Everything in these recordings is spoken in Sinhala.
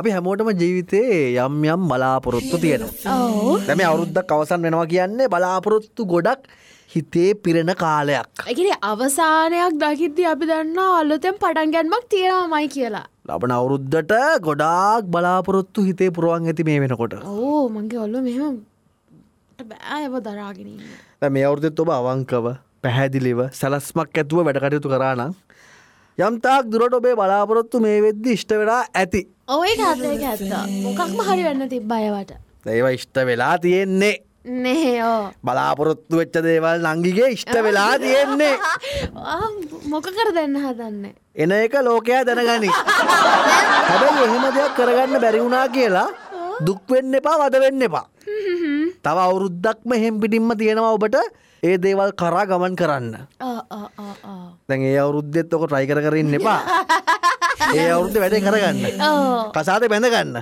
අපි හැමෝටම ජීවිතේ යම් යම් බලාපොරොත්තු තියෙනවා. ඔව්. දැන් මේ අවුරුද්දක් අවසන් වෙනවා කියන්නේ බලාපොරොත්තු ගොඩක් හිතේ පිරෙන කාලයක්. ඒ කියන්නේ අවසානයක් දකිද්දී අපි දන්නවා අලුතෙන් පටන් ගන්නමක් තියෙනවාමයි කියලා. ලබන අවුරුද්දට ගොඩාක් බලාපොරොත්තු හිතේ පුරවන් ඇති මේ වෙනකොට. ඕ මගේ ඔල්ලුව මෙහෙම බෑ ඒව දරාගෙන ඉන්න. දැන් මේ අවුරුද්දෙත් ඔබ අවංකව පැහැදිලිව සලස්මක් ඇතුව වැඩ කටයුතු කරා නම් යම් තාක් දුරට ඔබේ බලාපොරොත්තු මේ වෙද්දි ඉෂ්ට වෙලා ඇති. ඔව් ඒක ඇත්ත. මොකක්ම හරි වෙන්න තිබ්බා ඒවට. ඒවා ඉෂ්ට වෙලා තියෙන්නේ. නේ ඕ. බලාපොරොත්තු වෙච්ච දේවල් නංගිගේ ඉෂ්ට වෙලා තියෙන්නේ. මොක කර දෙන්න හදන්නේ? එන එක ලෝකයා දැනගනි. හැබැයි එහෙම දෙයක් කරගන්න බැරි වුණා කියලා දුක් වෙන්න එපා, වද වෙන්න එපා. තව අවුරුද්දක්ම එහෙම් පිටින්ම තියෙනවා ඔබට ඒ දේවල් කරා ගමන් කරන්න. දැන් ඒ අවුරුද්දෙත් ඔක try කර ඉන්න එපා. ඒ අවුරුද්දේ වැඩේ කරගන්න. කසාදේ බැඳ ගන්න.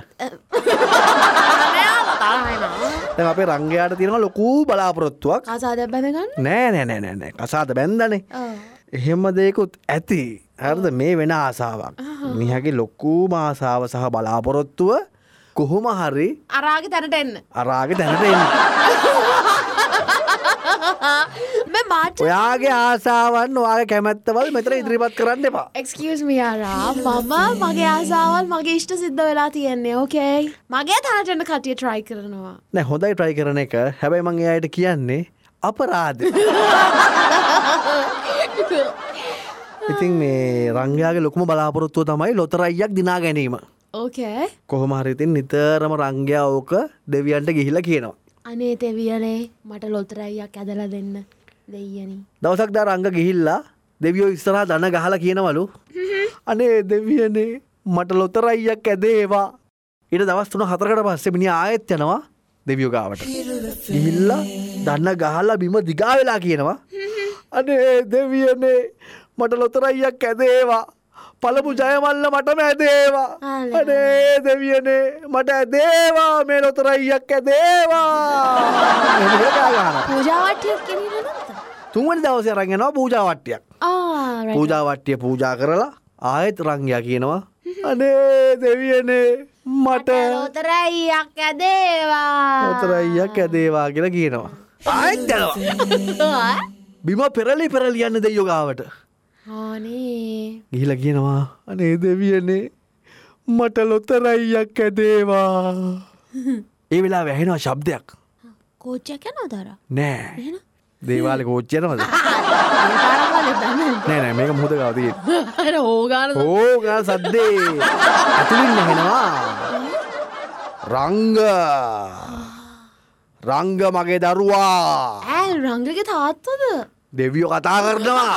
දැන් අපේ රංගයාට තියෙනවා ලොකු බලාපොරොත්තුවක්. කසාදේ බැඳ ගන්න? නෑ. කසාද බැඳනේ. එහෙම දෙයක්ත් ඇති. හරිද? මේ වෙන ආසාවක්. මිහගේ ලොකුම ආසාව සහ බලාපොරොත්තුව කොහොම හරි අරාගේ තැනට එන්න. මේ මාත් ඔයාගේ ආසාවන් ඔයාගේ කැමැත්තවල් මෙතන ඉදිරිපත් කරන්න එපා. excuse me ආරා මම මගේ ආසාවල් මගේ ඉෂ්ට සිද්ධ වෙලා තියෙන්නේ. okay මගේ තැනට එන්න කටිය try කරනවා. නෑ හොඳයි try කරන එක. හැබැයි මං එයාට කියන්නේ අපරාධ. ඉතින් මේ රංගයාගේ ලොකුම බලාපොරොත්තුව තමයි ලොතරැයියක් දිනා ගැනීම. okay කොහොම හරි ඉතින් නිතරම රංගයා ඕක දෙවියන්ට ගිහිල්ලා කියනවා. අනේ දෙවියනේ මට ලොතරැයියක් ඇදලා දෙන්න දෙයියනි. දවසක් දා රංග ගිහිල්ලා දෙවියෝ ඉස්සරහා දන ගහලා කියනවලු අනේ දෙවියනේ මට ලොතරැයියක් ඇදේවා. ඊට දවස් 3-4කට පස්සේ මිනිහා ආයෙත් යනවා දෙවියෝ ගාවට. ගිහිල්ලා දන ගහලා බිම දිගා වෙලා කියනවා අනේ දෙවියනේ මට ලොතරැයියක් ඇදේවා. පළමු ජයමල්ල මටම ඇදේවා. අනේ දෙවියනේ මට ඇදේවා මේ ලොතරැයියක් ඇදේවා. පූජා වට්ටියක් ගෙනියලා නැද්ද? තුන්වෙනි දවසේ අරන් යනවා පූජා වට්ටියක්. පූජා වට්ටිය පූජා කරලා ආයෙත් රංගයා කියනවා අනේ දෙවියනේ මට ලොතරැයියක් ඇදේවා. ලොතරැයියක් ඇදේවා කියලා කියනවා. ආයෙත් යනවා. බිම පෙරලි යන්න දෙයියෝ ගාවට. අනේ ගිහිලා කියනවා අනේ දෙවියනේ මට ලොතරැයියක් ඇදේවා. ඒ වෙලාවේ ඇහෙනවා ශබ්දයක්. කෝච්චියක් යනවද අර? නෑ. දේවාලේ කෝච්චිය යනවද? නෑ මේක මුහුද ගාව තියෙන්නේ. අර ඕගාන සද්දේ. අතුලින් ඇහෙනවා. රංග මගේ දරුවා. රංගගේ තාත්තද? දෙවියෝ කතා කරනවා.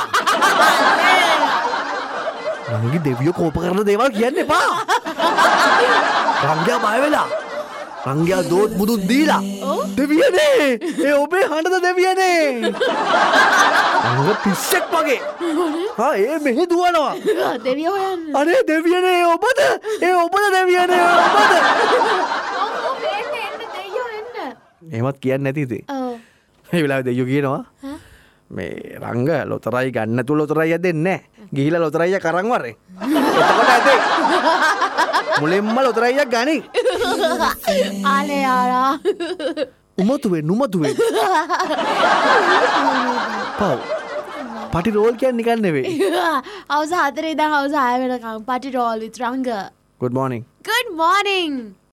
රංගි දෙවියෝ කෝප කරන දේවල් කියන්න එපා. රංගයා බය වෙලා. රංගයා දෝත් මුදුන් දීලා. දෙවියනේ ඒ ඔබේ හඬද දෙවියනේ. රංග පිස්සෙක් වගේ. ඒ මෙහෙ දුවනවා. දෙවියෝ හොයන්න. අනේ දෙවියනේ ඔබද? ඔබද දෙවියනේ ඔබද? එන්න දෙවියෝ එන්න. එහෙමත් කියන්නේ නැති ඉතින්. ඒ වෙලාවේ දෙවියෝ කියනවා මේ රංග ලොතරැයි ගන්න නැතුව ලොතරැයිය දෙන්නේ නැහැ. ගිහිලා ලොතරැයිය කරන් වරේ. එතකොට ඇතේ. මුලින්ම ලොතරැයියක් ගනි. ආලේ ආරා. උමතු වෙන්න. පව්. පටි රෝල් කියන්නේ නිකන් නෙවෙයි. හවුස් 4 ඉඳන් හවුස් 6 වෙනකම් පටි roll with Ranga. Good morning. Good morning.